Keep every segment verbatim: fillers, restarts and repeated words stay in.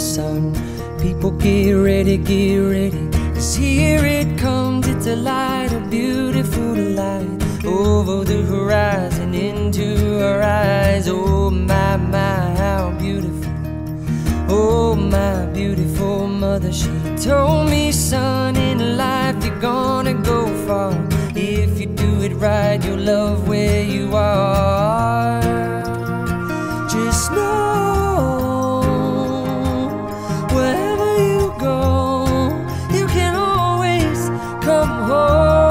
sun. People get ready, get ready, 'cause here it comes, it's a light, a beautiful light, over the horizon, into our eyes. Oh my, my, how beautiful. Oh my beautiful mother, she told me, son, in life you're gonna go far. If you do it right, you'll love where you are. Just know, wherever you go, you can always come home.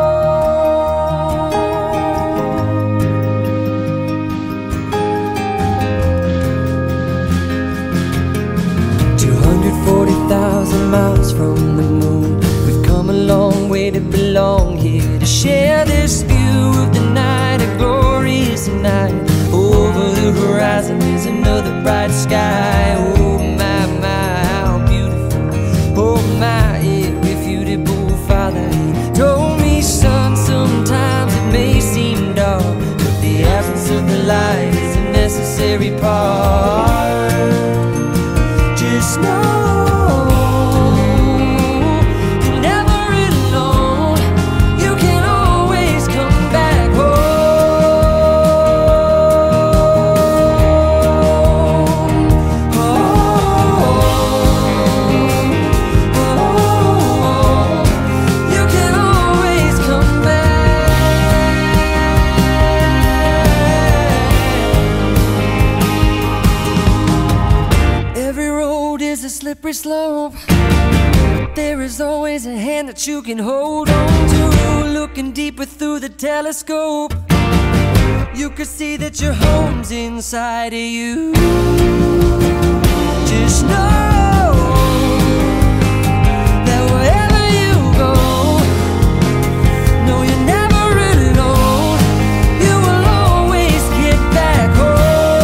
two hundred forty thousand miles from the moon, we've come a long way to belong here, to share this view of the night, a glorious night. Over the horizon is another bright sky. Oh my, my, how beautiful. Oh my, irrefutable Father, he told me, son, sometimes it may seem dark, but the absence of the light is a necessary part. Just know a slippery slope, there is always a hand that you can hold on to. Looking deeper through the telescope, you could see that your home's inside of you. Just know that wherever you go, no, you're never alone. You will always get back home.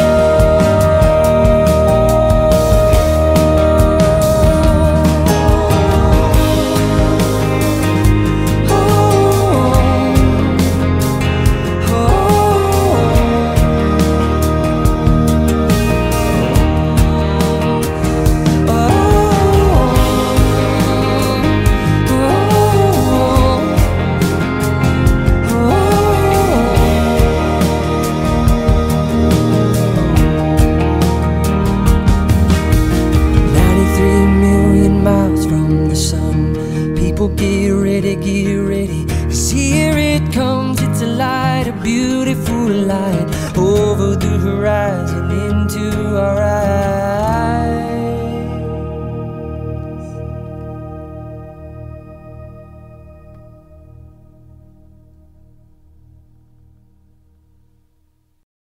People get ready, get ready, 'cause here it comes, it's a light, a beautiful light, over the horizon, into our eyes.